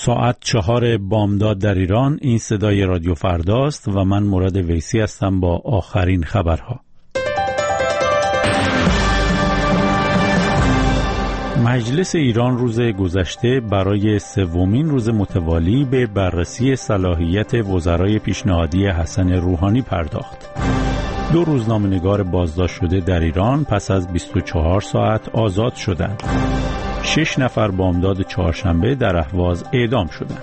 ساعت 4 بامداد در ایران. این صدای رادیو فرداست و من مراد ویسی هستم با آخرین خبرها. مجلس ایران روز گذشته برای سومین روز متوالی به بررسی صلاحیت وزرای پیشنهادی حسن روحانی پرداخت. 2 روزنامه‌نگار بازداشت شده در ایران پس از 24 ساعت آزاد شدند. 6 نفر بامداد چهارشنبه در اهواز اعدام شدند.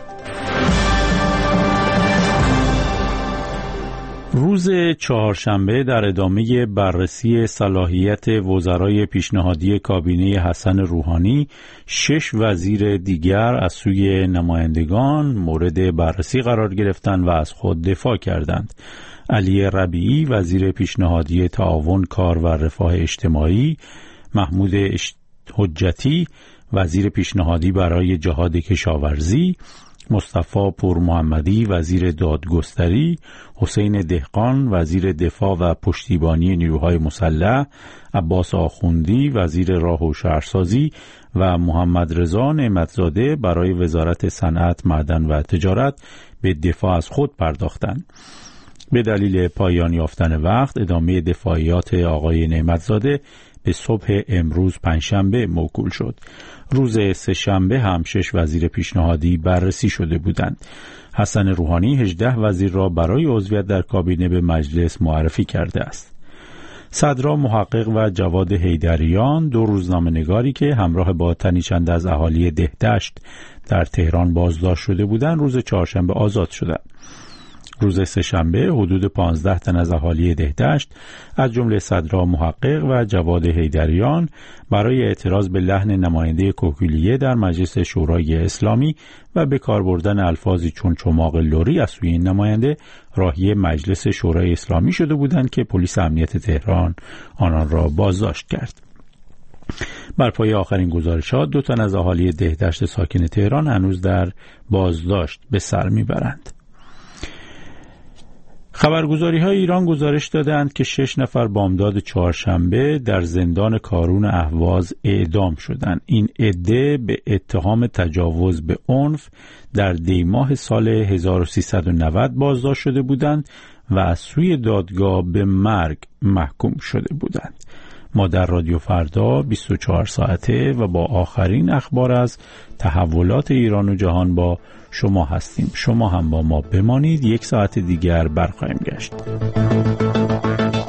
روز چهارشنبه در ادامه بررسی صلاحیت وزرای پیشنهادی کابینه حسن روحانی 6 وزیر دیگر از سوی نمایندگان مورد بررسی قرار گرفتند و از خود دفاع کردند. علی ربیعی وزیر پیشنهادی تعاون کار و رفاه اجتماعی، محمود حجتی وزیر پیشنهادی برای جهاد کشاورزی، مصطفی پورمحمدی وزیر دادگستری، حسین دهقان وزیر دفاع و پشتیبانی نیروهای مسلح، عباس آخوندی وزیر راه و شهرسازی و محمد رضا نعمتزاده برای وزارت صنعت، معدن و تجارت به دفاع از خود پرداختند. به دلیل پایان یافتن وقت ادامه دفاعیات آقای نعمتزاده به صبح امروز پنجشنبه موکول شد. روز سه‌شنبه هم 6 وزیر پیشنهادی بررسی شده بودند. حسن روحانی 18 وزیر را برای عضویت در کابینه به مجلس معرفی کرده است. صدرا محقق و جواد حیدریان 2 روزنامه‌نگاری که همراه با تنی چند از اهالی دهدشت در تهران بازداشت شده بودند روز چهارشنبه آزاد شدند. روز سه‌شنبه حدود 15 تن از اهالی دهدشت از جمله صدرا محقق و جواد حیدریان برای اعتراض به لحن نماینده کوکولیه در مجلس شورای اسلامی و به کار بردن الفاظی چون چماق لری از سوی این نماینده راهی مجلس شورای اسلامی شده بودند که پلیس امنیت تهران آنان را بازداشت کرد. بر پایه آخرین گزارشات 2 تن از اهالی دهدشت ساکن تهران هنوز در بازداشت به سر میبرند. خبرگزاری‌های ایران گزارش دادند که 6 نفر بامداد چهارشنبه در زندان کارون اهواز اعدام شدند. این عده به اتهام تجاوز به عنف در دیماه سال 1390 بازداشت شده بودند و از سوی دادگاه به مرگ محکوم شده بودند. ما در رادیو فردا 24 ساعته و با آخرین اخبار از تحولات ایران و جهان با شما هستیم. شما هم با ما بمانید. 1 ساعت دیگر برخواهیم گشت.